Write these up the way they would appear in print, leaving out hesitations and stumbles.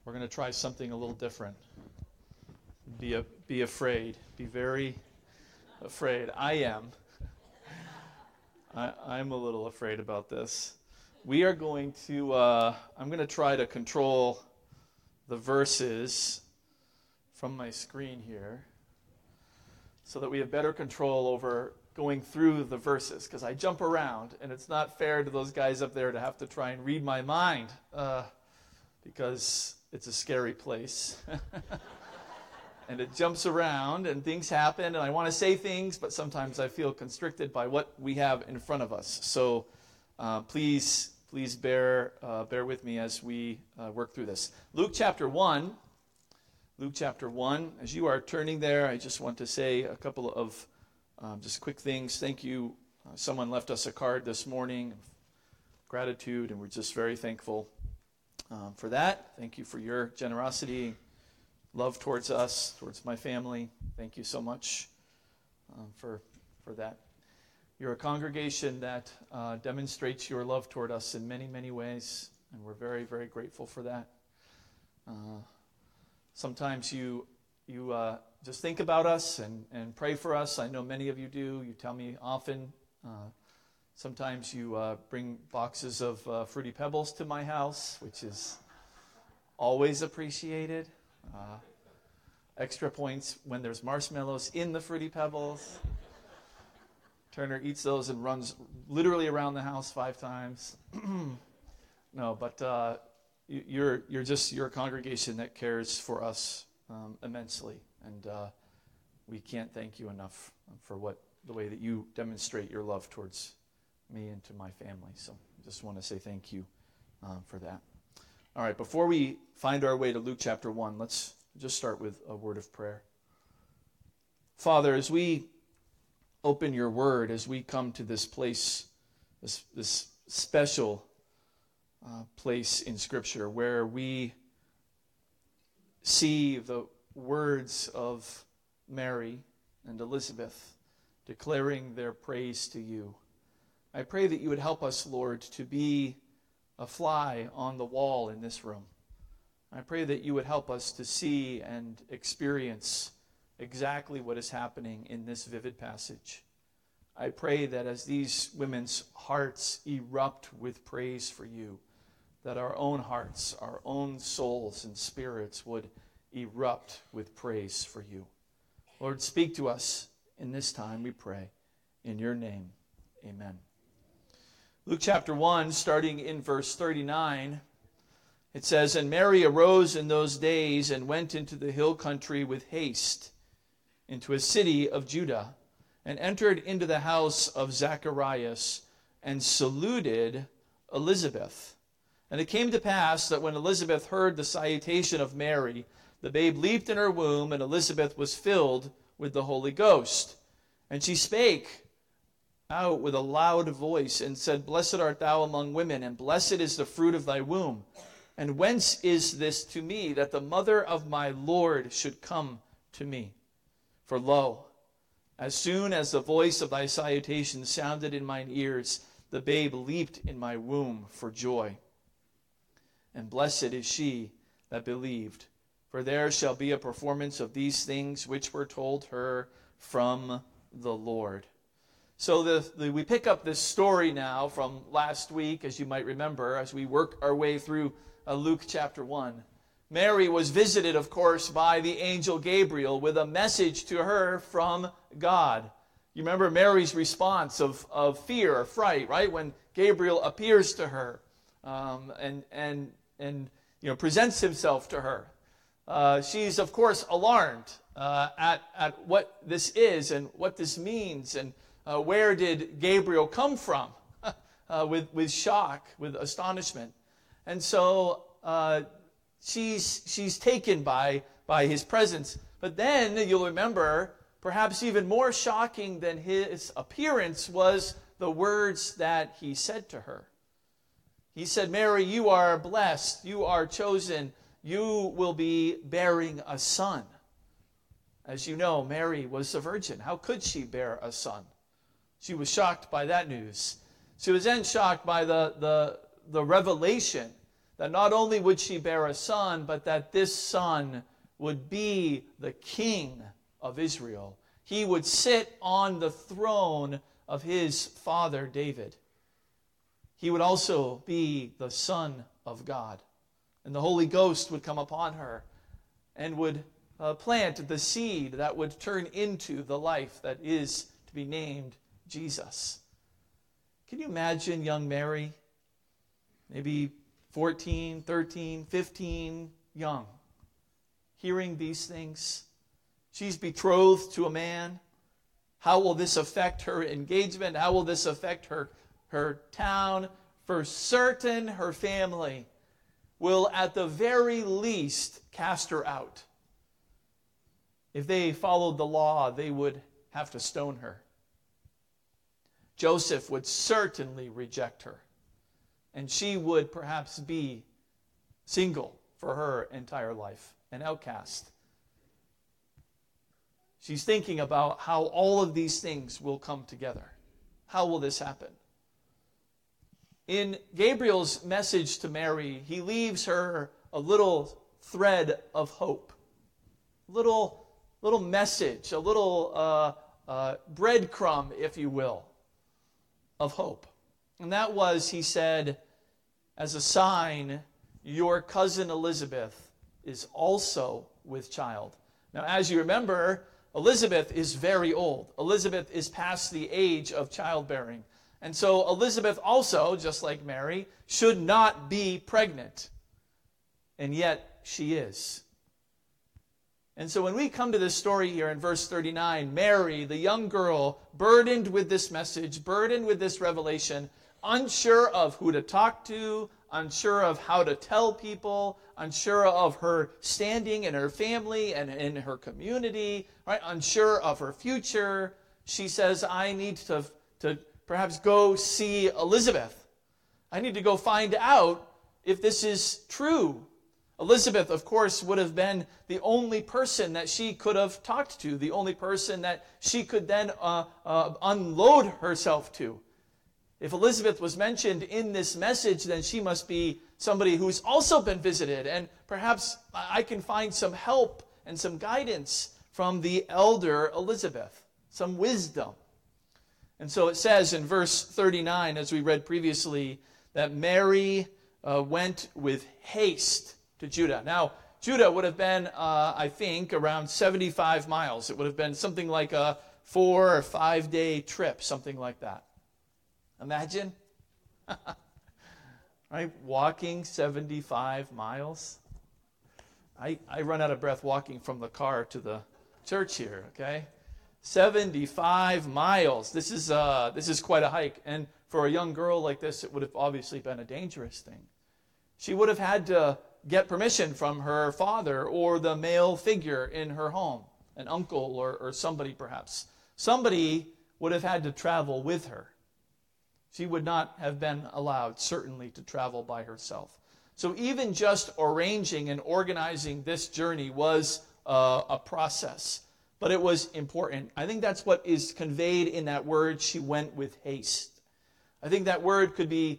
We're going to try something a little different. Be afraid. Be very afraid. I am. I'm a little afraid about this. We are going to, I'm going to try to control the verses from my screen here so that we have better control over going through the verses, because I jump around, and it's not fair to those guys up there to have to try and read my mind, because it's a scary place. And it jumps around, and things happen, and I want to say things, but sometimes I feel constricted by what we have in front of us. So please bear with me as we work through this. Luke chapter 1. As you are turning there, I just want to say a couple of just quick things. Thank you. Someone left us a card this morning of gratitude, and we're just very thankful for that. Thank you for your generosity, love towards us, towards my family. Thank you so much for that. You're a congregation that demonstrates your love toward us in many, many ways, and we're very, very grateful for that. Sometimes you just think about us and pray for us. I know many of you do. You tell me often. Sometimes you bring boxes of Fruity Pebbles to my house, which is always appreciated. Extra points when there's marshmallows in the Fruity Pebbles. Turner eats those and runs literally around the house 5 times. No, but you're a congregation that cares for us immensely, and we can't thank you enough for the way that you demonstrate your love towards me and to my family. So I just want to say thank you for that. All right, before we find our way to Luke chapter 1, let's just start with a word of prayer. Father, as we open your word, as we come to this place, this special place in Scripture where we see the words of Mary and Elizabeth declaring their praise to you, I pray that you would help us, Lord, to be a fly on the wall in this room. I pray that you would help us to see and experience exactly what is happening in this vivid passage. I pray that as these women's hearts erupt with praise for you, that our own hearts, our own souls and spirits would erupt with praise for you. Lord, speak to us in this time, we pray. In your name, amen. Luke chapter 1, starting in verse 39, it says, "And Mary arose in those days and went into the hill country with haste, into a city of Judah, and entered into the house of Zacharias, and saluted Elizabeth. And it came to pass that when Elizabeth heard the salutation of Mary, the babe leaped in her womb, and Elizabeth was filled with the Holy Ghost. And she spake out with a loud voice, and said, Blessed art thou among women, and blessed is the fruit of thy womb. And whence is this to me, that the mother of my Lord should come to me? For lo, as soon as the voice of thy salutation sounded in mine ears, the babe leaped in my womb for joy. And blessed is she that believed, for there shall be a performance of these things which were told her from the Lord." So we pick up this story now from last week, as you might remember, as we work our way through Luke chapter 1. Mary was visited, of course, by the angel Gabriel with a message to her from God. You remember Mary's response of fear or fright, right? When Gabriel appears to her and presents himself to her. She's, of course, alarmed at what this is and what this means, and where did Gabriel come from with shock, with astonishment. And so she's taken by his presence. But then, you'll remember, perhaps even more shocking than his appearance was the words that he said to her. He said, Mary, you are blessed, you are chosen, you will be bearing a son. As you know, Mary was a virgin. How could she bear a son? She was shocked by that news. She was then shocked by the revelation that not only would she bear a son, but that this son would be the king of Israel. He would sit on the throne of his father David. He would also be the Son of God. And the Holy Ghost would come upon her and would plant the seed that would turn into the life that is to be named Jesus. Can you imagine young Mary, maybe 14, 13, 15, young, hearing these things? She's betrothed to a man. How will this affect her engagement? How will this affect her town? For certain, her family will at the very least cast her out. If they followed the law, they would have to stone her. Joseph would certainly reject her, and she would perhaps be single for her entire life, an outcast. She's thinking about how all of these things will come together. How will this happen? In Gabriel's message to Mary, he leaves her a little thread of hope. Little message, a little breadcrumb, if you will, of hope. And that was, he said, as a sign, your cousin Elizabeth is also with child. Now, as you remember, Elizabeth is very old. Elizabeth is past the age of childbearing. And so Elizabeth also, just like Mary, should not be pregnant. And yet she is. And so when we come to this story here in verse 39, Mary, the young girl, burdened with this message, burdened with this revelation, unsure of who to talk to, unsure of how to tell people, unsure of her standing in her family and in her community, right? Unsure of her future, she says, I need to perhaps go see Elizabeth. I need to go find out if this is true. Elizabeth, of course, would have been the only person that she could have talked to, the only person that she could then unload herself to. If Elizabeth was mentioned in this message, then she must be somebody who's also been visited, and perhaps I can find some help and some guidance from the elder Elizabeth, some wisdom. And so it says in verse 39, as we read previously, that Mary went with haste to Judah. Now, Judah would have been, I think, around 75 miles. It would have been something like a 4 or 5 day trip, something like that. Imagine, right? Walking 75 miles. I run out of breath walking from the car to the church here, okay? 75 miles. This is quite a hike. And for a young girl like this, it would have obviously been a dangerous thing. She would have had to get permission from her father or the male figure in her home, an uncle or somebody perhaps. Somebody would have had to travel with her. She would not have been allowed, certainly, to travel by herself. So even just arranging and organizing this journey was a process. But it was important. I think that's what is conveyed in that word, she went with haste. I think that word could be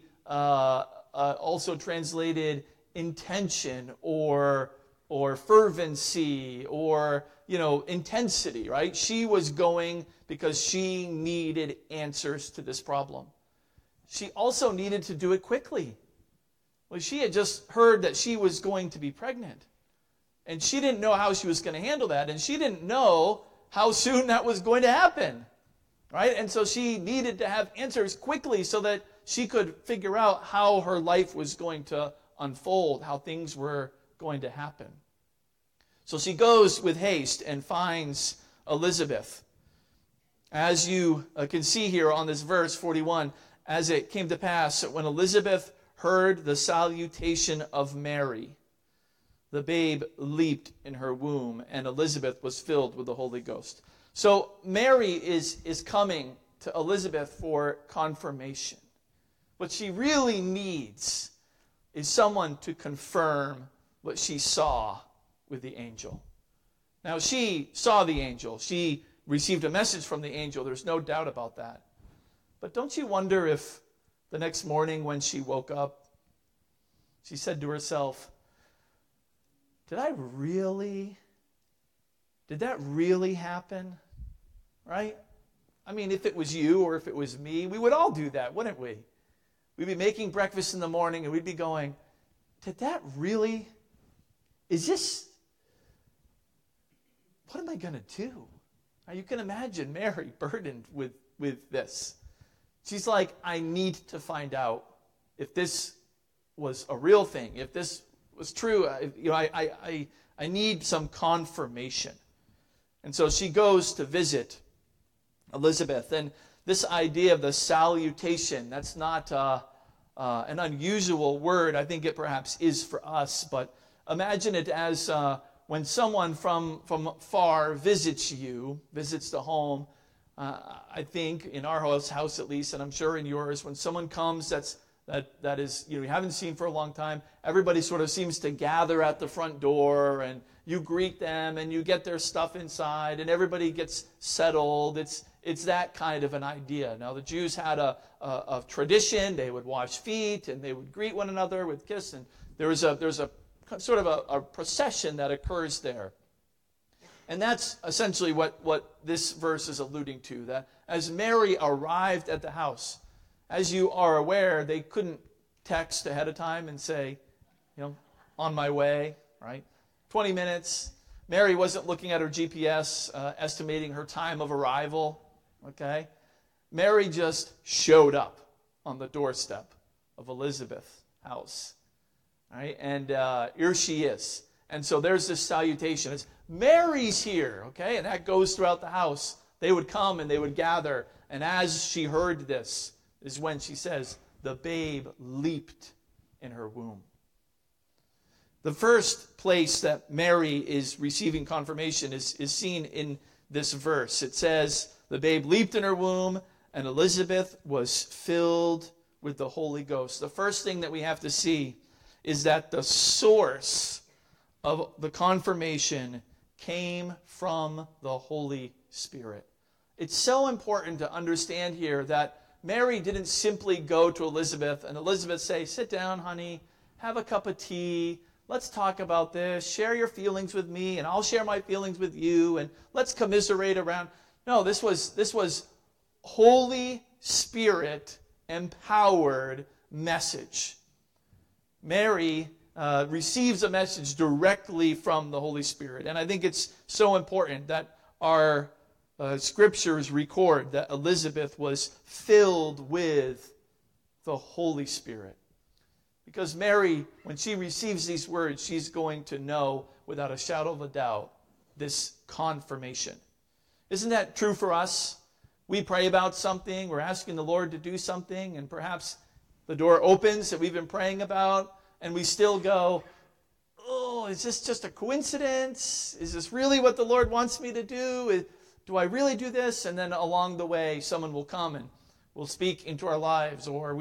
also translated intention or fervency or, intensity, right? She was going because she needed answers to this problem. She also needed to do it quickly. Well, she had just heard that she was going to be pregnant. And she didn't know how she was going to handle that. And she didn't know how soon that was going to happen. Right? And so she needed to have answers quickly so that she could figure out how her life was going to unfold, how things were going to happen. So she goes with haste and finds Elizabeth. As you can see here on this verse 41, as it came to pass that when Elizabeth heard the salutation of Mary, the babe leaped in her womb, and Elizabeth was filled with the Holy Ghost. So Mary is coming to Elizabeth for confirmation. What she really needs is someone to confirm what she saw with the angel. Now, she saw the angel. She received a message from the angel. There's no doubt about that. But don't you wonder if the next morning when she woke up, She said to herself, did that really happen? Right? I mean, if it was you or if it was me, we would all do that, wouldn't we? We'd be making breakfast in the morning and we'd be going, did that really, what am I going to do? Now, you can imagine Mary burdened with this. She's like, I need to find out if this was a real thing, if this was true. I need some confirmation. And so she goes to visit Elizabeth. And this idea of the salutation, that's not an unusual word. I think it perhaps is for us. But imagine it as when someone from far visits the home. I think in our house at least, and I'm sure in yours, when someone comes that is you haven't seen for a long time, everybody sort of seems to gather at the front door, and you greet them, and you get their stuff inside, and everybody gets settled. It's that kind of an idea. Now, the Jews had a tradition. They would wash feet, and they would greet one another with kiss, and there's a sort of a procession that occurs there. And that's essentially what this verse is alluding to, that as Mary arrived at the house, as you are aware, they couldn't text ahead of time and say, on my way, right? 20 minutes. Mary wasn't looking at her GPS, estimating her time of arrival, okay? Mary just showed up on the doorstep of Elizabeth's house, right? And here she is. And so there's this salutation. It's, Mary's here, okay? And that goes throughout the house. They would come and they would gather. And as she heard this is when she says, the babe leaped in her womb. The first place that Mary is receiving confirmation is seen in this verse. It says, the babe leaped in her womb, and Elizabeth was filled with the Holy Ghost. The first thing that we have to see is that the source of the confirmation came from the Holy Spirit. It's so important to understand here that Mary didn't simply go to Elizabeth and Elizabeth say, sit down, honey, have a cup of tea, let's talk about this, share your feelings with me, and I'll share my feelings with you, and let's commiserate around. No, this was Holy Spirit empowered message. Mary receives a message directly from the Holy Spirit. And I think it's so important that our scriptures record that Elizabeth was filled with the Holy Spirit. Because Mary, when she receives these words, she's going to know without a shadow of a doubt this confirmation. Isn't that true for us? We pray about something, we're asking the Lord to do something, and perhaps the door opens that we've been praying about, and we still go, oh, is this just a coincidence? Is this really what the Lord wants me to do? Do I really do this? And then along the way, someone will come and will speak into our lives, or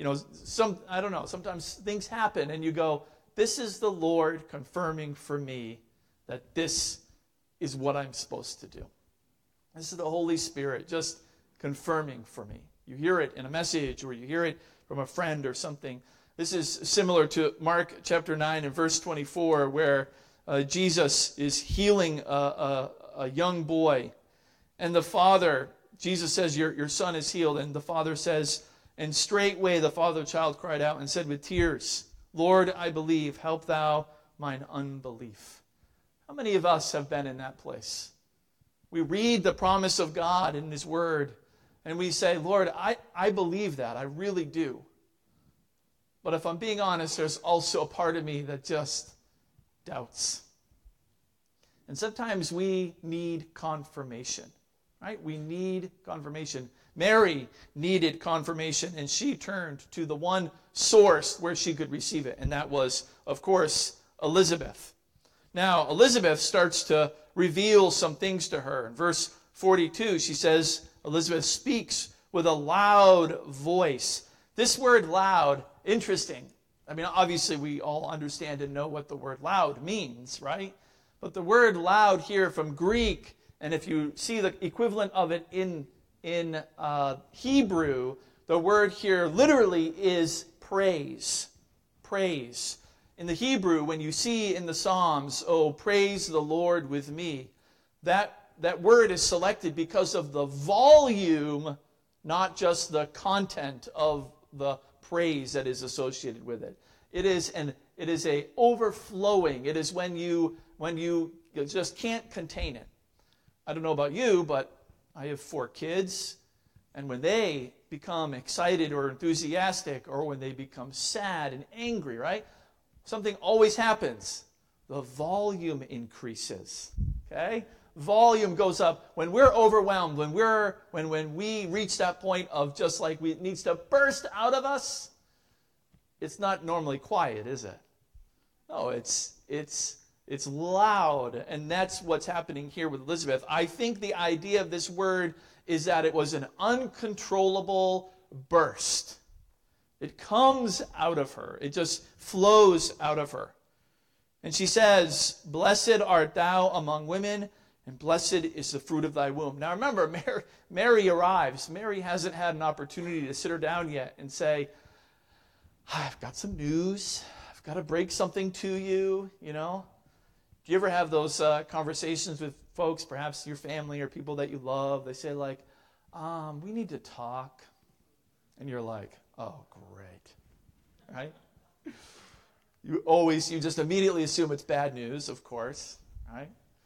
sometimes things happen, and you go, this is the Lord confirming for me that this is what I'm supposed to do. This is the Holy Spirit just confirming for me. You hear it in a message, or you hear it from a friend or something. This is similar to Mark chapter 9 and verse 24, where Jesus is healing a young boy. And the father, Jesus says, your son is healed. And the father says, and straightway the father of the child cried out and said with tears, Lord, I believe, help thou mine unbelief. How many of us have been in that place? We read the promise of God in His Word, and we say, Lord, I believe that. I really do. But if I'm being honest, there's also a part of me that just doubts. And sometimes we need confirmation, right? We need confirmation. Mary needed confirmation, and she turned to the one source where she could receive it, and that was, of course, Elizabeth. Now, Elizabeth starts to reveal some things to her. In verse 42, she says, Elizabeth speaks with a loud voice. This word loud, interesting. I mean, obviously we all understand and know what the word loud means, right? But the word loud here from Greek, and if you see the equivalent of it in Hebrew, the word here literally is praise. praise. In the Hebrew, when you see in the Psalms, "Oh, praise the Lord with me," that word is selected because of the volume, not just the content of the praise that is associated with it. It is a overflowing. It is when you just can't contain it. I don't know about you, but I have 4 kids, and when they become excited or enthusiastic, or when they become sad and angry, right? Something always happens. The volume increases. Okay? Volume goes up. When we're overwhelmed, when we reach that point of just like it needs to burst out of us, it's not normally quiet, is it? No, it's loud, and that's what's happening here with Elizabeth. I think the idea of this word is that it was an uncontrollable burst. It comes out of her. It just flows out of her. And she says, "Blessed art thou among women, and blessed is the fruit of thy womb." Now remember, Mary arrives. Mary hasn't had an opportunity to sit her down yet and say, "I've got some news. I've got to break something to you," you know. Do you ever have those conversations with folks, perhaps your family or people that you love? They say like, "We need to talk." And you're like, "Oh, great." Right? You just immediately assume it's bad news, of course. Right?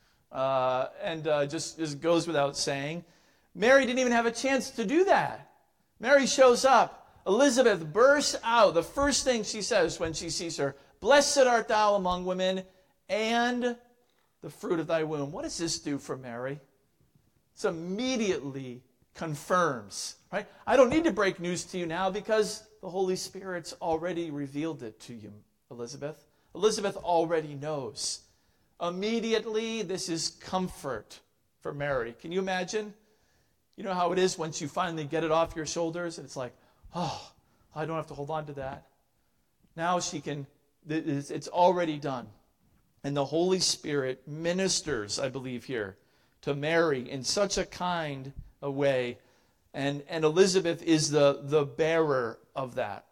Just goes without saying. Mary didn't even have a chance to do that. Mary shows up. Elizabeth bursts out. The first thing she says when she sees her, "Blessed art thou among women, and the fruit of thy womb." What does this do for Mary? It immediately confirms, right? I don't need to break news to you now because the Holy Spirit's already revealed it to you, Elizabeth. Elizabeth already knows. Immediately, this is comfort for Mary. Can you imagine? You know how it is once you finally get it off your shoulders, and it's like, "Oh, I don't have to hold on to that." Now she can, it's already done. And the Holy Spirit ministers, I believe here, to Mary in such a kind a way. And Elizabeth is the bearer of that.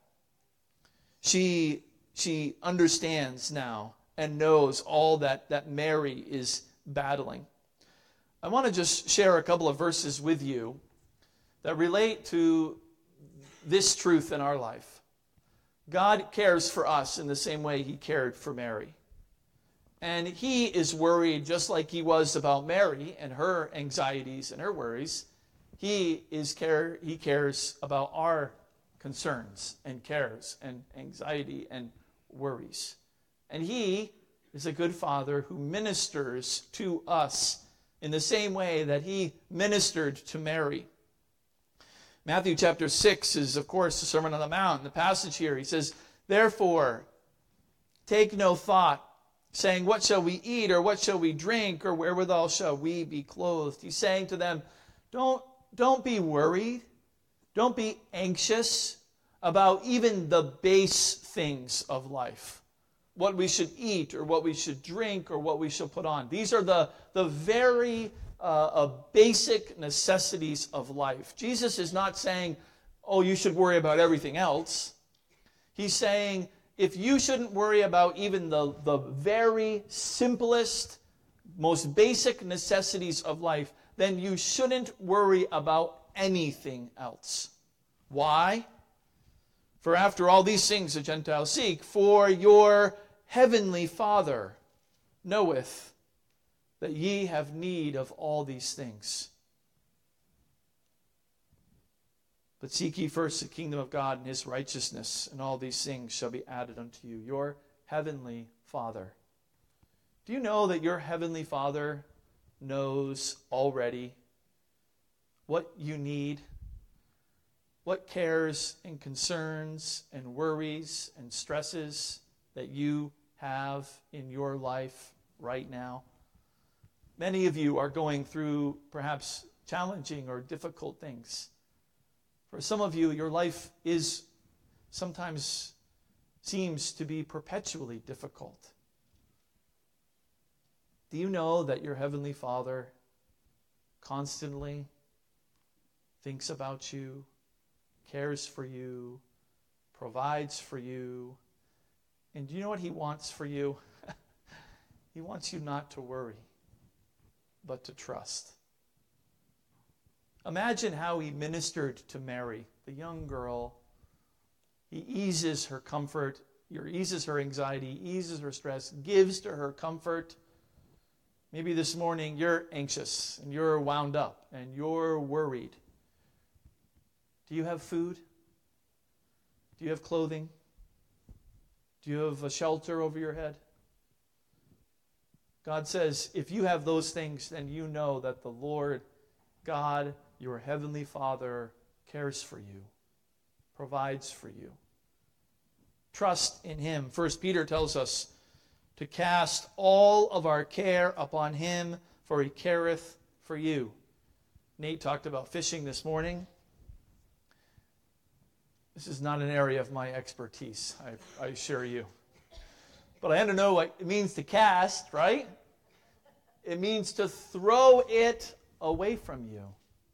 She understands now and knows all that Mary is battling. I want to just share a couple of verses with you that relate to this truth in our life. God cares for us in the same way He cared for Mary. And He is worried just like He was about Mary and her anxieties and her worries. He cares about our concerns and cares and anxiety and worries. And He is a good Father who ministers to us in the same way that He ministered to Mary. Matthew chapter 6 is, of course, the Sermon on the Mount. In the passage here, He says, "Therefore, take no thought, saying, what shall we eat, or what shall we drink, or wherewithal shall we be clothed?" He's saying to them, don't be worried. Don't be anxious about even the base things of life. What we should eat, or what we should drink, or what we shall put on. These are the very basic necessities of life. Jesus is not saying, "Oh, you should worry about everything else." He's saying, if you shouldn't worry about even the very simplest, most basic necessities of life, then you shouldn't worry about anything else. Why? "For after all these things the Gentiles seek, for your heavenly Father knoweth that ye have need of all these things. But seek ye first the kingdom of God and His righteousness, and all these things shall be added unto you." Your heavenly Father. Do you know that your heavenly Father knows already what you need, what cares and concerns and worries and stresses that you have in your life right now? Many of you are going through perhaps challenging or difficult things. For some of you, your life is sometimes seems to be perpetually difficult. Do you know that your Heavenly Father constantly thinks about you, cares for you, provides for you, And do you know what he wants for you? He wants you not to worry, but to trust. Imagine how he ministered to Mary, the young girl. He eases her comfort, eases her anxiety, eases her stress, gives to her comfort. Maybe this morning you're anxious and you're wound up and you're worried. Do you have food? Do you have clothing? Do you have a shelter over your head? God says, if you have those things, then you know that the Lord God, your heavenly Father, cares for you, provides for you. Trust in him. 1 Peter tells us to cast all of our care upon him, for he careth for you. Nate talked about fishing this morning. This is not an area of my expertise, I assure you. But I had to know what it means to cast, right? It means to throw it away from you.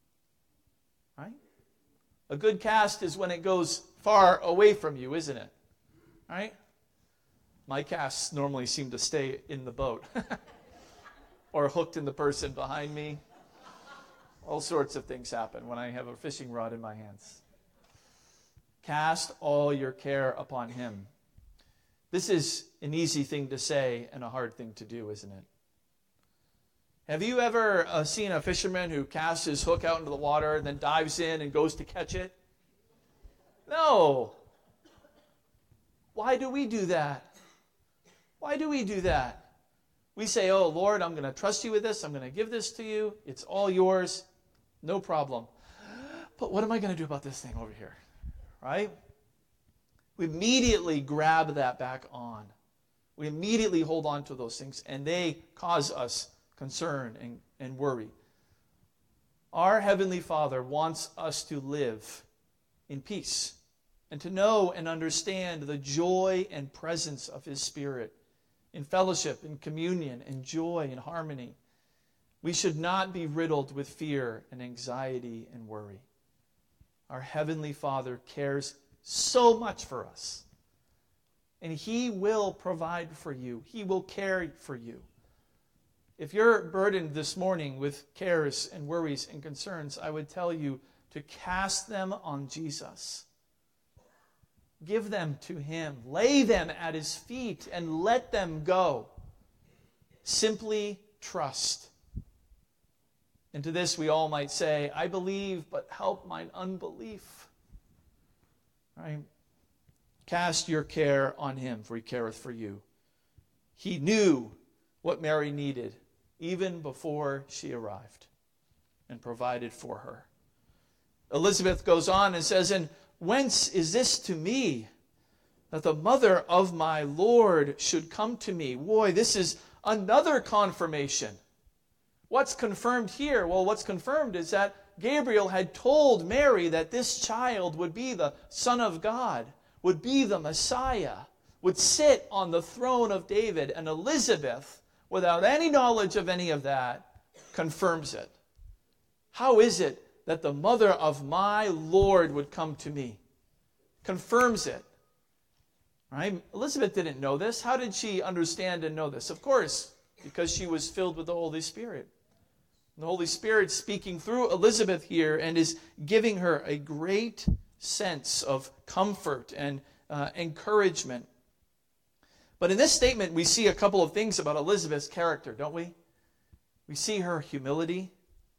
Right? A good cast is when it goes far away from you, isn't it? Right? My casts normally seem to stay in the boat. Or hooked in the person behind me. All sorts of things happen when I have a fishing rod in my hands. Cast all your care upon him. This is an easy thing to say and a hard thing to do, isn't it? Have you ever seen a fisherman who casts his hook out into the water and then dives in and goes to catch it? No. Why do we do that? Why do we do that? We say, oh, Lord, I'm going to trust you with this. I'm going to give this to you. It's all yours. No problem. But what am I going to do about this thing over here? Right? We immediately grab that back on. We immediately hold on to those things, and they cause us concern and worry. Our Heavenly Father wants us to live in peace and to know and understand the joy and presence of his Spirit in fellowship, in communion, in joy and harmony. We should not be riddled with fear and anxiety and worry. Our Heavenly Father cares so much for us. And he will provide for you. He will care for you. If you're burdened this morning with cares and worries and concerns, I would tell you to cast them on Jesus. Give them to him. Lay them at his feet and let them go. Simply trust. And to this we all might say, I believe, but help mine unbelief. Right? Cast your care on him, for he careth for you. He knew what Mary needed even before she arrived and provided for her. Elizabeth goes on and says, and whence is this to me, that the mother of my Lord should come to me? Boy, this is another confirmation. What's confirmed here? Well, what's confirmed is that Gabriel had told Mary that this child would be the Son of God, would be the Messiah, would sit on the throne of David. And Elizabeth, without any knowledge of any of that, confirms it. How is it that the mother of my Lord would come to me? Confirms it. Right? Elizabeth didn't know this. How did she understand and know this? Of course, because she was filled with the Holy Spirit. The Holy Spirit speaking through Elizabeth here and is giving her a great sense of comfort and encouragement. But in this statement, we see a couple of things about Elizabeth's character, don't we? We see her humility.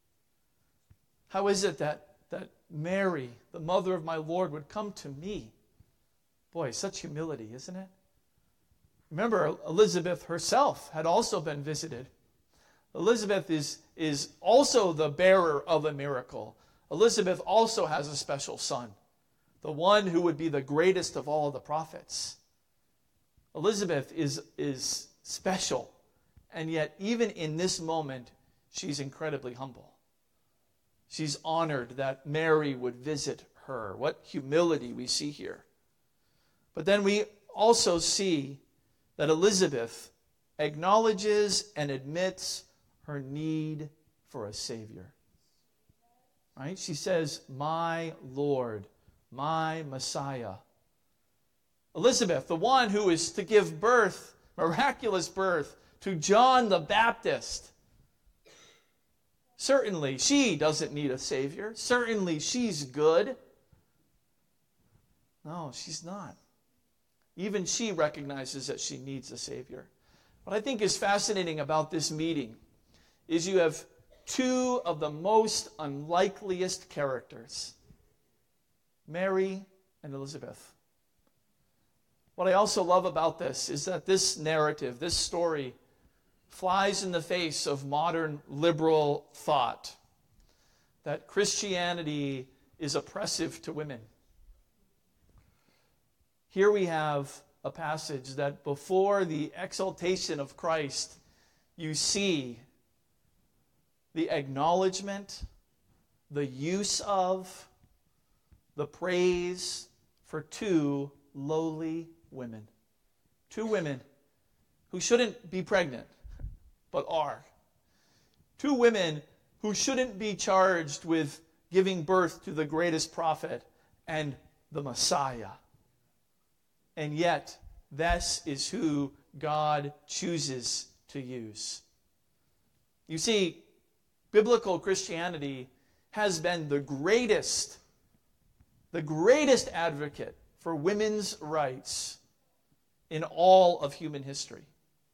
How is it that Mary, the mother of my Lord, would come to me? Boy, such humility, isn't it? Remember, Elizabeth herself had also been visited. Elizabeth is also the bearer of a miracle. Elizabeth also has a special son, the one who would be the greatest of all of the prophets. Elizabeth is special, and yet even in this moment, she's incredibly humble. She's honored that Mary would visit her. What humility we see here. But then we also see that Elizabeth acknowledges and admits her need for a Savior. Right? She says, my Lord, my Messiah. Elizabeth, the one who is to give birth, miraculous birth, to John the Baptist. Certainly, she doesn't need a Savior. Certainly, she's good. No, she's not. Even she recognizes that she needs a Savior. What I think is fascinating about this meeting is you have two of the most unlikeliest characters, Mary and Elizabeth. What I also love about this is that this narrative, this story, flies in the face of modern liberal thought that Christianity is oppressive to women. Here we have a passage that before the exaltation of Christ, you see the acknowledgement, the use of, the praise for two lowly women. Two women who shouldn't be pregnant, but are. Two women who shouldn't be charged with giving birth to the greatest prophet and the Messiah. And yet, this is who God chooses to use. You see, biblical Christianity has been the greatest advocate for women's rights in all of human history.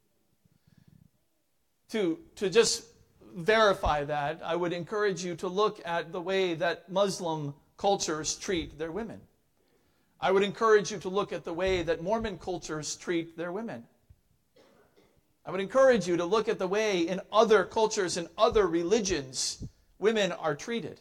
To just verify that, I would encourage you to look at the way that Muslim cultures treat their women. I would encourage you to look at the way that Mormon cultures treat their women. I would encourage you to look at the way in other cultures and other religions women are treated.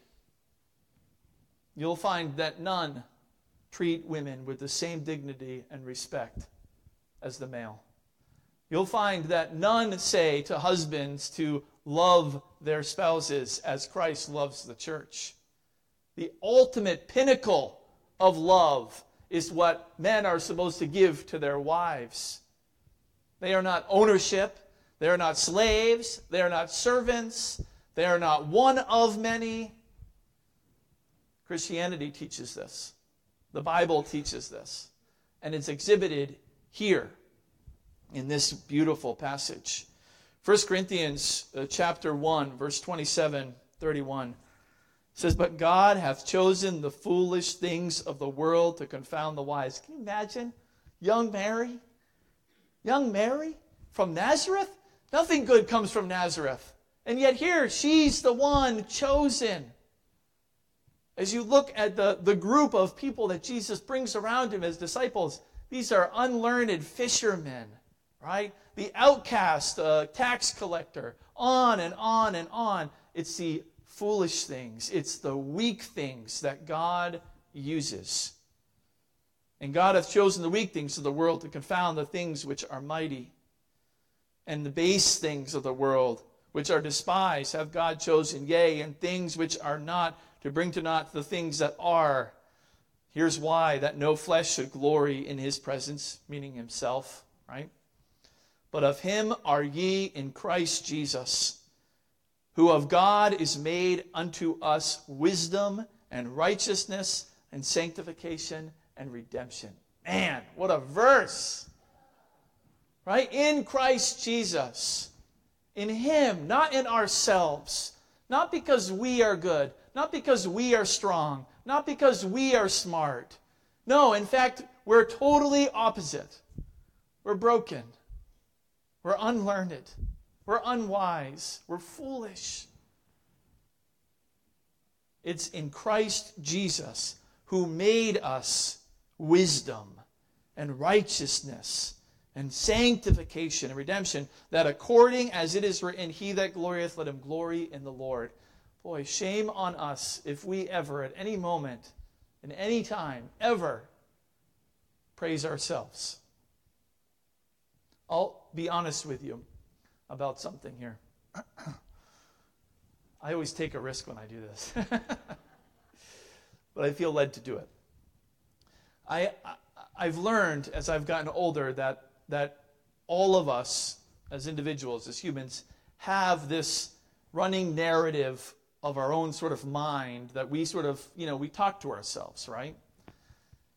You'll find that none treat women with the same dignity and respect as the male. You'll find that none say to husbands to love their spouses as Christ loves the church. The ultimate pinnacle of love is what men are supposed to give to their wives. They are not ownership. They are not slaves. They are not servants. They are not one of many. Christianity teaches this. The Bible teaches this. And it's exhibited here in this beautiful passage. 1 Corinthians chapter 1, verse 27, 31 says, "But God hath chosen the foolish things of the world to confound the wise." Can you imagine young Mary? Young Mary from Nazareth? Nothing good comes from Nazareth. And yet here, she's the one chosen. As you look at the group of people that Jesus brings around him as disciples, these are unlearned fishermen, right? The outcast, tax collector, on and on and on. It's the foolish things. It's the weak things that God uses. And God hath chosen the weak things of the world to confound the things which are mighty. And the base things of the world, which are despised, have God chosen, yea, and things which are not, to bring to naught the things that are. Here's why, that no flesh should glory in his presence, meaning himself, right? But of him are ye in Christ Jesus, who of God is made unto us wisdom and righteousness and sanctification and redemption. Man, what a verse! Right? In Christ Jesus. In him, not in ourselves. Not because we are good. Not because we are strong. Not because we are smart. No, in fact, we're totally opposite. We're broken. We're unlearned. We're unwise. We're foolish. It's in Christ Jesus who made us wisdom and righteousness and sanctification and redemption, that according as it is written, he that glorieth, let him glory in the Lord. Boy, shame on us if we ever, at any moment, in any time, ever praise ourselves. I'll be honest with you about something here. I always take a risk when I do this. But I feel led to do it. I've learned as I've gotten older that all of us as individuals, as humans, have this running narrative of our own sort of mind that we sort of, we talk to ourselves, right?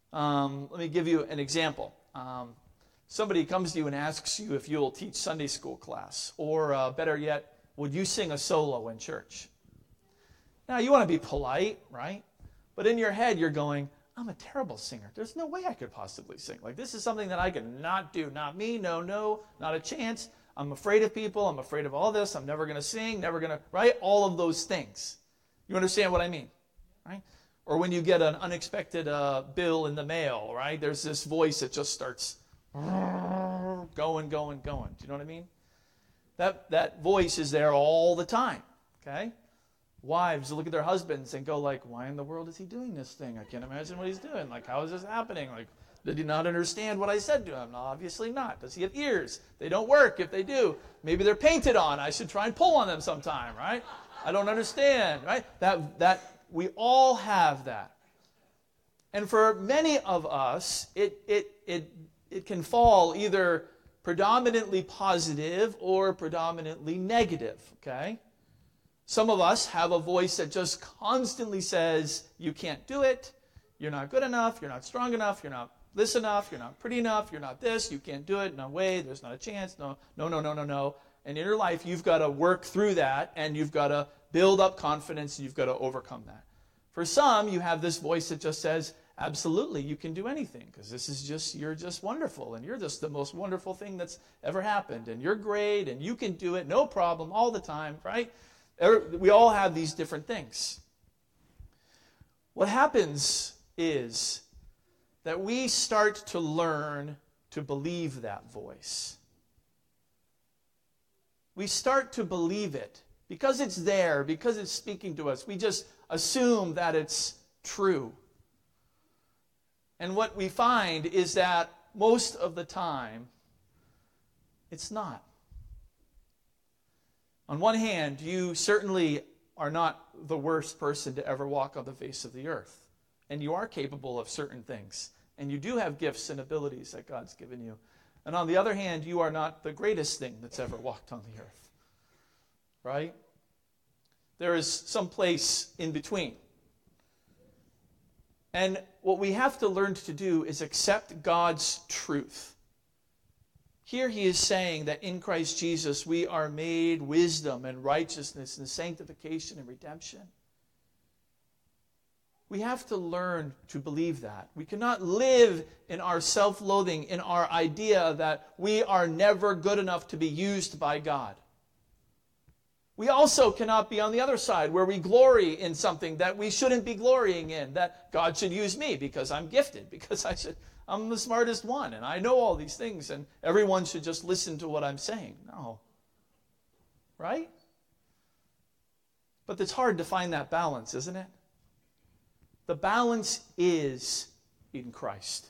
Let me give you an example. Somebody comes to you and asks you if you'll teach Sunday school class, or better yet, would you sing a solo in church? Now, you want to be polite, right? But in your head, you're going, I'm a terrible singer. There's no way I could possibly sing. Like, this is something that I could not do. Not me, no, not a chance. I'm afraid of people. I'm afraid of all this. I'm never going to sing, never going to, right? All of those things. You understand what I mean, right? Or when you get an unexpected bill in the mail, right? There's this voice that just starts going. Do you know what I mean? That voice is there all the time, okay? Wives look at their husbands and go like, why in the world is he doing this thing? I can't imagine what he's doing. Like, how is this happening? Like, did he not understand what I said to him? No, obviously not. Does he have ears? They don't work. If they do, maybe they're painted on. I should try and pull on them sometime, right? I don't understand, right? That we all have that. And for many of us, it can fall either predominantly positive or predominantly negative, okay? Some of us have a voice that just constantly says, you can't do it, you're not good enough, you're not strong enough, you're not this enough, you're not pretty enough, you're not this, you can't do it, no way, there's not a chance, no. And in your life, you've got to work through that, and you've got to build up confidence, and you've got to overcome that. For some, you have this voice that just says, absolutely, you can do anything, because you're just wonderful, and you're just the most wonderful thing that's ever happened, and you're great, and you can do it, no problem, all the time, right? We all have these different things. What happens is that we start to learn to believe that voice. We start to believe it. Because it's there, because it's speaking to us, we just assume that it's true. And what we find is that most of the time, it's not. On one hand, you certainly are not the worst person to ever walk on the face of the earth. And you are capable of certain things. And you do have gifts and abilities that God's given you. And on the other hand, you are not the greatest thing that's ever walked on the earth. Right? There is some place in between. And what we have to learn to do is accept God's truth. Here he is saying that in Christ Jesus we are made wisdom and righteousness and sanctification and redemption. We have to learn to believe that. We cannot live in our self-loathing, in our idea that we are never good enough to be used by God. We also cannot be on the other side where we glory in something that we shouldn't be glorying in, that God should use me because I'm gifted, because I'm the smartest one, and I know all these things, and everyone should just listen to what I'm saying. No. Right? But it's hard to find that balance, isn't it? The balance is in Christ.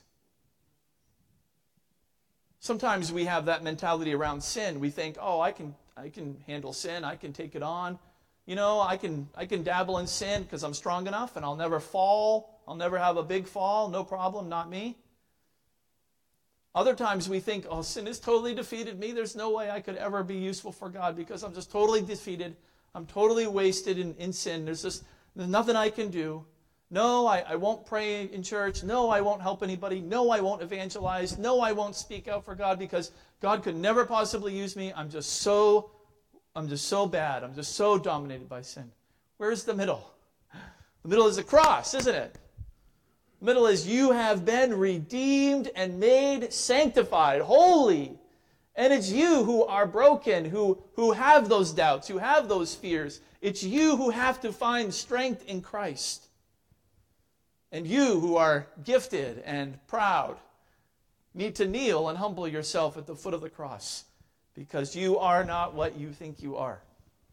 Sometimes we have that mentality around sin. We think, oh, I can handle sin, I can take it on. You know, I can dabble in sin because I'm strong enough, and I'll never fall. I'll never have a big fall, no problem, not me. Other times we think, oh, sin has totally defeated me. There's no way I could ever be useful for God because I'm just totally defeated. I'm totally wasted in sin. There's nothing I can do. No, I won't pray in church. No, I won't help anybody. No, I won't evangelize. No, I won't speak out for God because God could never possibly use me. I'm just so bad. I'm just so dominated by sin. Where's the middle? The middle is the cross, isn't it? The middle is you have been redeemed and made sanctified, holy. And it's you who are broken, who have those doubts, who have those fears. It's you who have to find strength in Christ. And you who are gifted and proud need to kneel and humble yourself at the foot of the cross because you are not what you think you are.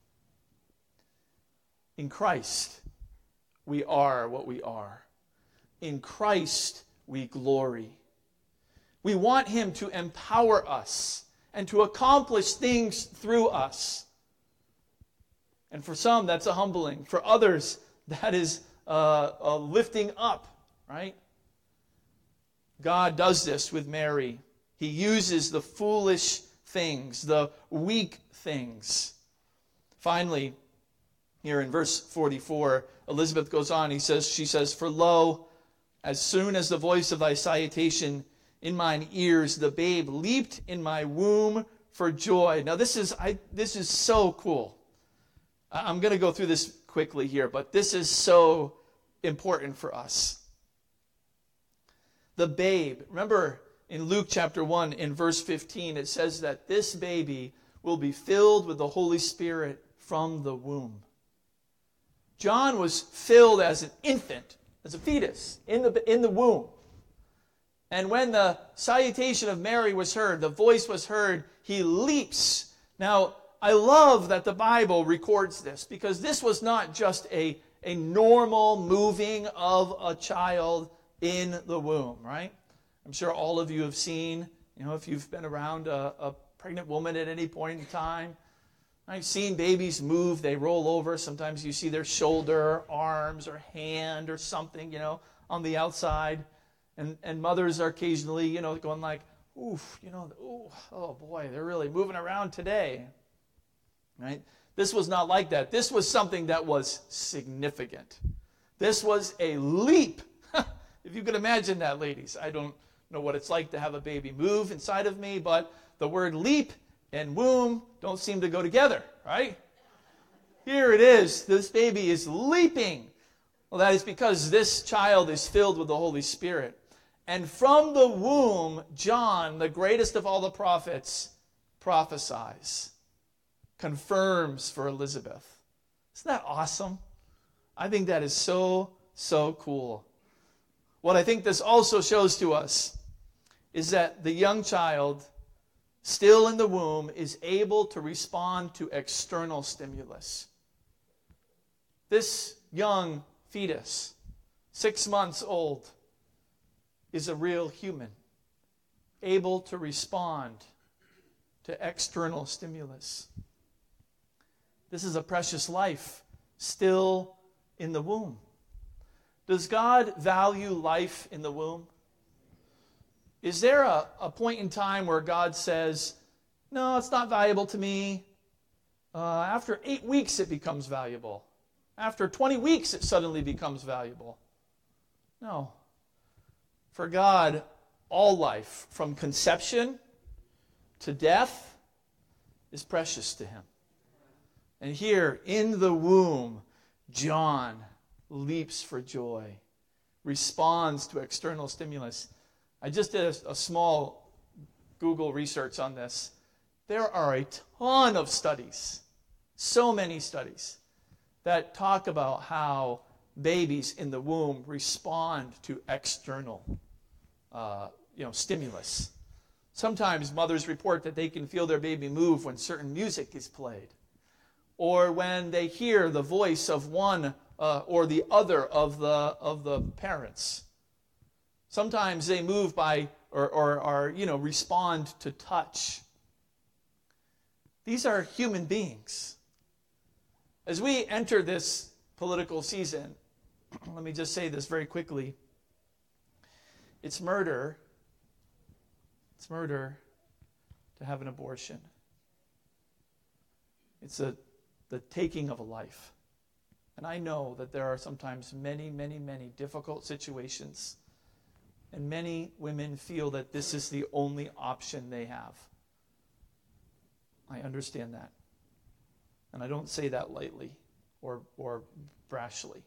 In Christ, we are what we are. In Christ, we glory. We want him to empower us and to accomplish things through us. And for some, that's a humbling. For others, that is a lifting up, right? God does this with Mary. He uses the foolish things, the weak things. Finally, here in verse 44, Elizabeth goes on. She says, for lo, As soon as the voice of thy salutation in mine ears, the babe leaped in my womb for joy. Now this is so cool. I'm going to go through this quickly here, but this is so important for us. The babe, remember in Luke chapter 1 in verse 15, it says that this baby will be filled with the Holy Spirit from the womb. John was filled as an infant, as a fetus, in the womb. And when the salutation of Mary was heard, the voice was heard, he leaps. Now, I love that the Bible records this, because this was not just a normal moving of a child in the womb, right? I'm sure all of you have seen, if you've been around a pregnant woman at any point in time, I've seen babies move, they roll over. Sometimes you see their shoulder, arms, or hand or something, on the outside. And mothers are occasionally, going like, oof, ooh, oh boy, they're really moving around today. Right? This was not like that. This was something that was significant. This was a leap. If you could imagine that, ladies. I don't know what it's like to have a baby move inside of me, but the word leap and womb don't seem to go together, right? Here it is. This baby is leaping. Well, that is because this child is filled with the Holy Spirit. And from the womb, John, the greatest of all the prophets, prophesies, confirms for Elizabeth. Isn't that awesome? I think that is so, so cool. What I think this also shows to us is that the young child, still in the womb, is able to respond to external stimulus. This young fetus, 6 months old, is a real human, able to respond to external stimulus. This is a precious life, still in the womb. Does God value life in the womb? Is there a point in time where God says, no, it's not valuable to me. After 8 weeks it becomes valuable. After 20 weeks it suddenly becomes valuable. No. For God, all life, from conception to death, is precious to him. And here, in the womb, John leaps for joy, responds to external stimulus. I just did a small Google research on this. There are a ton of studies, so many studies, that talk about how babies in the womb respond to external stimulus. Sometimes mothers report that they can feel their baby move when certain music is played, or when they hear the voice of one or the other of the parents. Sometimes they move by or respond to touch. These are human beings. As we enter this political season, let me just say this very quickly. It's murder. It's murder to have an abortion. It's the taking of a life. And I know that there are sometimes many, many, many difficult situations, and many women feel that this is the only option they have. I understand that. And I don't say that lightly or brashly.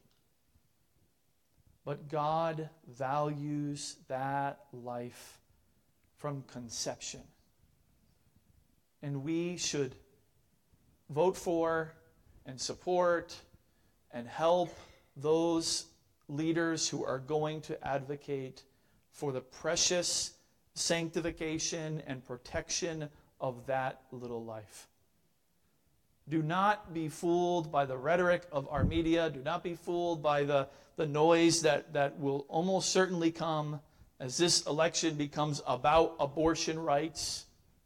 But God values that life from conception. And we should vote for and support and help those leaders who are going to advocate for the precious sanctification and protection of that little life. Do not be fooled by the rhetoric of our media. Do not be fooled by the noise that will almost certainly come as this election becomes about abortion rights.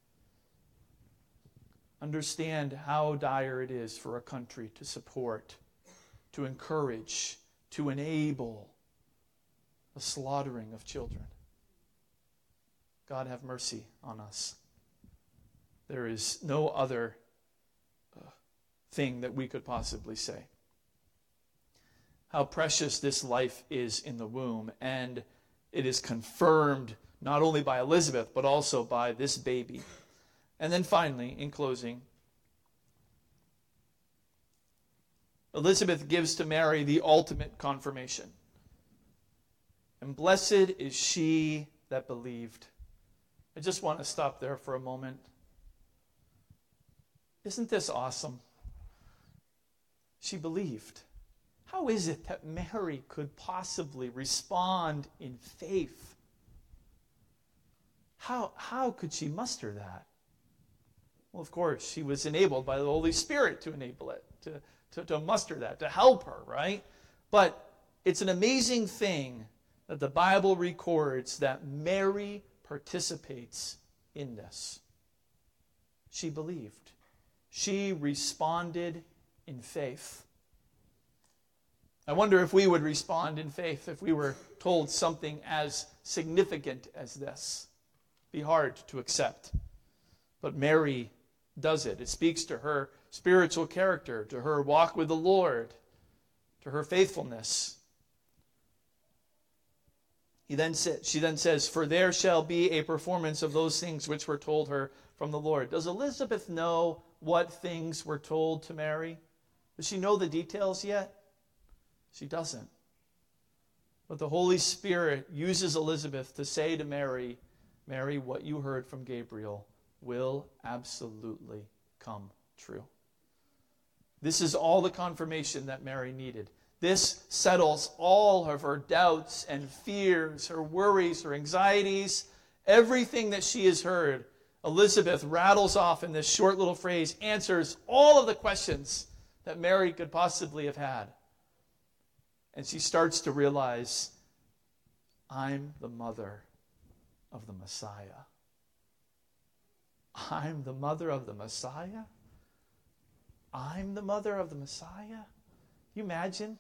Understand how dire it is for a country to support, to encourage, to enable the slaughtering of children. God have mercy on us. There is no other thing that we could possibly say. how precious this life is in the womb. And it is confirmed not only by Elizabeth, but also by this baby. And then finally, in closing, Elizabeth gives to Mary the ultimate confirmation. And blessed is she that believed. I just want to stop there for a moment. Isn't this awesome? She believed. How is it that Mary could possibly respond in faith? How could she muster that? Well, of course, she was enabled by the Holy Spirit to enable it, to muster that, to help her, right? But it's an amazing thing that the Bible records that Mary participates in this. She believed. She responded in faith. I wonder if we would respond in faith if we were told something as significant as this. It'd be hard to accept. But Mary does it. It speaks to her spiritual character, to her walk with the Lord, to her faithfulness. She then says, "For there shall be a performance of those things which were told her from the Lord." Does Elizabeth know what things were told to Mary? Does she know the details yet? She doesn't. But the Holy Spirit uses Elizabeth to say to Mary, "Mary, what you heard from Gabriel will absolutely come true." This is all the confirmation that Mary needed. This settles all of her doubts and fears, her worries, her anxieties, everything that she has heard. Elizabeth rattles off in this short little phrase, answers all of the questions that Mary could possibly have had. And she starts to realize, I'm the mother of the Messiah. I'm the mother of the Messiah? I'm the mother of the Messiah? Can you imagine?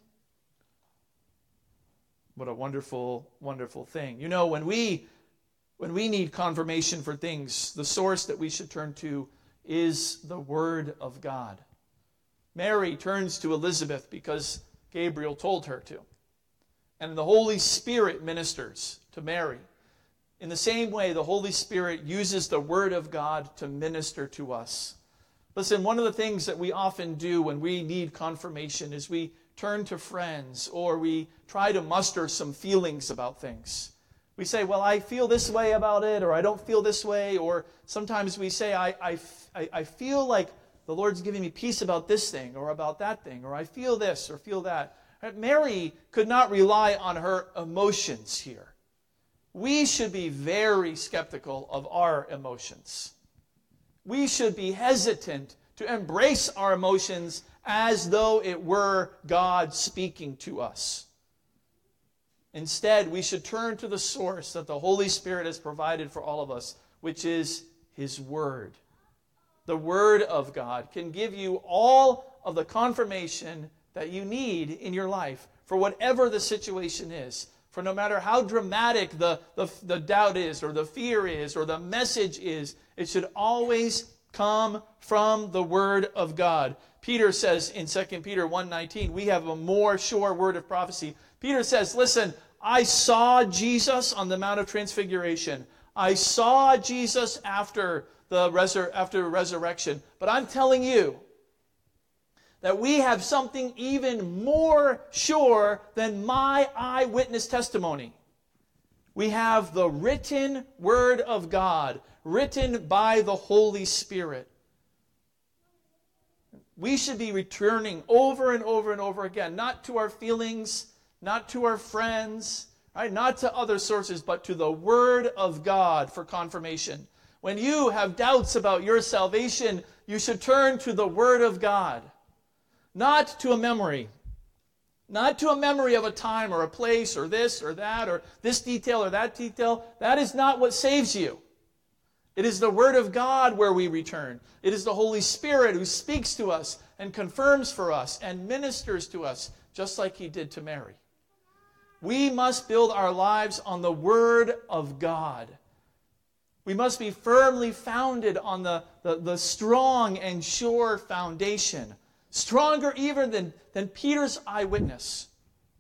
What a wonderful, wonderful thing. You know, when we need confirmation for things, the source that we should turn to is the Word of God. Mary turns to Elizabeth because Gabriel told her to. And the Holy Spirit ministers to Mary. In the same way, the Holy Spirit uses the Word of God to minister to us. Listen, one of the things that we often do when we need confirmation is we turn to friends or we try to muster some feelings about things. We say, well, I feel this way about it, or I don't feel this way, or sometimes we say, I feel like the Lord's giving me peace about this thing or about that thing, or I feel this or feel that. Mary could not rely on her emotions here. We should be very skeptical of our emotions. We should be hesitant to embrace our emotions as though it were God speaking to us. Instead, we should turn to the source that the Holy Spirit has provided for all of us, which is His Word. The Word of God can give you all of the confirmation that you need in your life for whatever the situation is. For no matter how dramatic the doubt is, or the fear is, or the message is, it should always come from the Word of God. Peter says in 2 Peter 1:19, we have a more sure word of prophecy. Peter says, listen, I saw Jesus on the Mount of Transfiguration. I saw Jesus after the resurrection. But I'm telling you that we have something even more sure than my eyewitness testimony. We have the written Word of God, written by the Holy Spirit. We should be returning over and over and over again, not to our feelings, not to our friends, right? Not to other sources, but to the Word of God for confirmation. When you have doubts about your salvation, you should turn to the Word of God, not to a memory. Not to a memory of a time or a place or this or that or this detail or that detail. That is not what saves you. It is the Word of God where we return. It is the Holy Spirit who speaks to us and confirms for us and ministers to us, just like He did to Mary. We must build our lives on the Word of God. We must be firmly founded on the strong and sure foundation. Stronger even than Peter's eyewitness.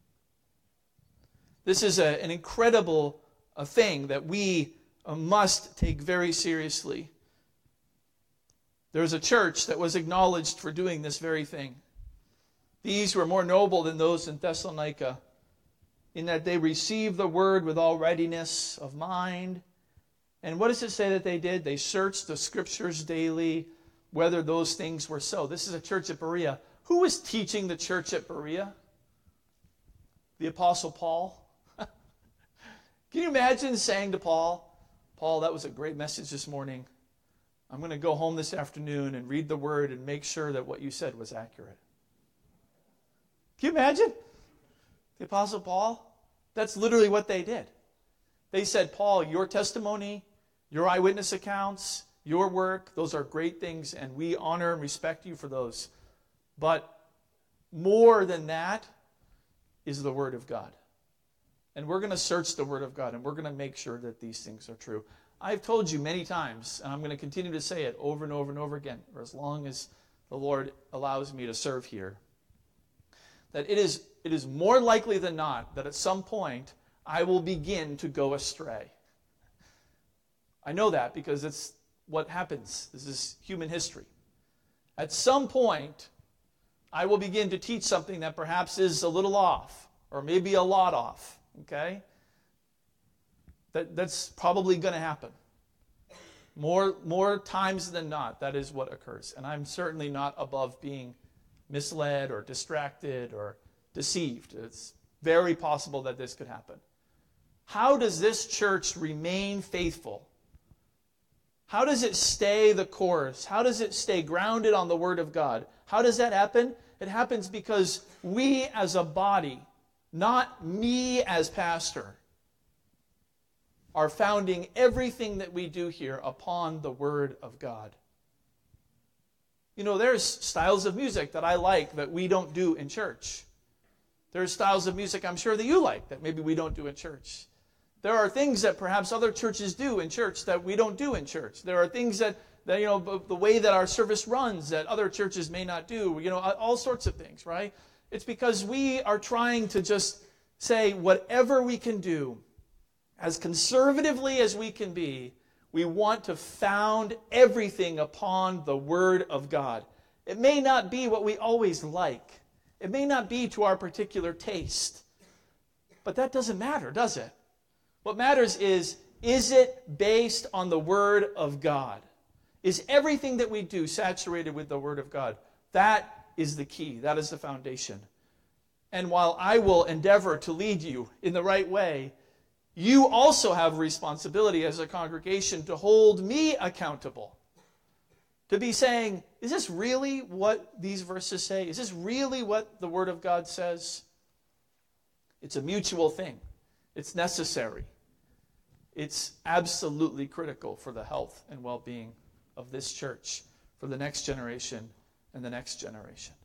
This is an incredible thing that we must take very seriously. There's a church that was acknowledged for doing this very thing. These were more noble than those in Thessalonica, in that they received the word with all readiness of mind. And what does it say that they did? They searched the scriptures daily, whether those things were so. This is a church at Berea. Who was teaching the church at Berea? The Apostle Paul. Can you imagine saying to Paul, Paul, that was a great message this morning. I'm going to go home this afternoon and read the word and make sure that what you said was accurate. Can you imagine? The Apostle Paul? That's literally what they did. They said, Paul, your testimony, your eyewitness accounts, your work, those are great things, and we honor and respect you for those. But more than that is the Word of God. And we're going to search the Word of God, and we're going to make sure that these things are true. I've told you many times, and I'm going to continue to say it over and over and over again, for as long as the Lord allows me to serve here, that it is more likely than not that at some point I will begin to go astray. I know that because it's what happens. This is human history. At some point, I will begin to teach something that perhaps is a little off, or maybe a lot off. Okay? That's probably going to happen. More times than not, that is what occurs. And I'm certainly not above being misled or distracted or deceived. It's very possible that this could happen. How does this church remain faithful? How does it stay the course? How does it stay grounded on the Word of God? How does that happen? It happens because we as a body, not me as pastor, are founding everything that we do here upon the Word of God. You know, there's styles of music that I like that we don't do in church. There's styles of music I'm sure that you like that maybe we don't do in church. There are things that perhaps other churches do in church that we don't do in church. There are things that you know, the way that our service runs that other churches may not do. You know, all sorts of things, right? It's because we are trying to just say whatever we can do, as conservatively as we can be, we want to found everything upon the Word of God. It may not be what we always like. It may not be to our particular taste. But that doesn't matter, does it? What matters is it based on the Word of God? Is everything that we do saturated with the Word of God? That is the key. That is the foundation. And while I will endeavor to lead you in the right way, you also have a responsibility as a congregation to hold me accountable. To be saying, is this really what these verses say? Is this really what the Word of God says? It's a mutual thing. It's necessary. It's absolutely critical for the health and well-being of this church, for the next generation and the next generation.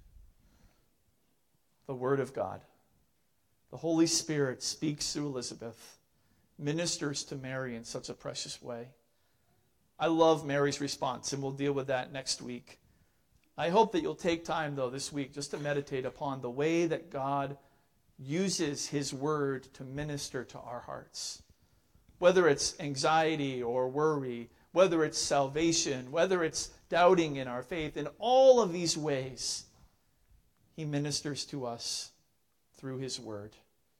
The Word of God. The Holy Spirit speaks through Elizabeth, ministers to Mary in such a precious way. I love Mary's response, and we'll deal with that next week. I hope that you'll take time, though, this week just to meditate upon the way that God uses His Word to minister to our hearts. Whether it's anxiety or worry, whether it's salvation, whether it's doubting in our faith, in all of these ways, He ministers to us through His Word.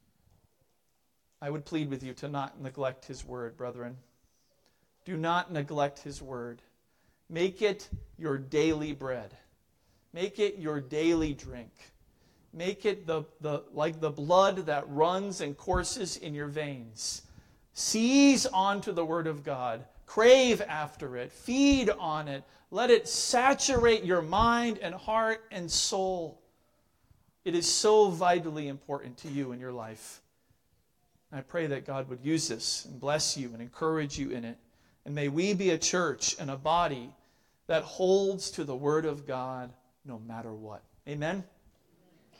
I would plead with you to not neglect His Word, brethren. Do not neglect His Word. Make it your daily bread. Make it your daily drink. Make it like the blood that runs and courses in your veins. Seize onto the Word of God. Crave after it. Feed on it. Let it saturate your mind and heart and soul. It is so vitally important to you in your life. I pray that God would use this and bless you and encourage you in it. And may we be a church and a body that holds to the Word of God no matter what. Amen?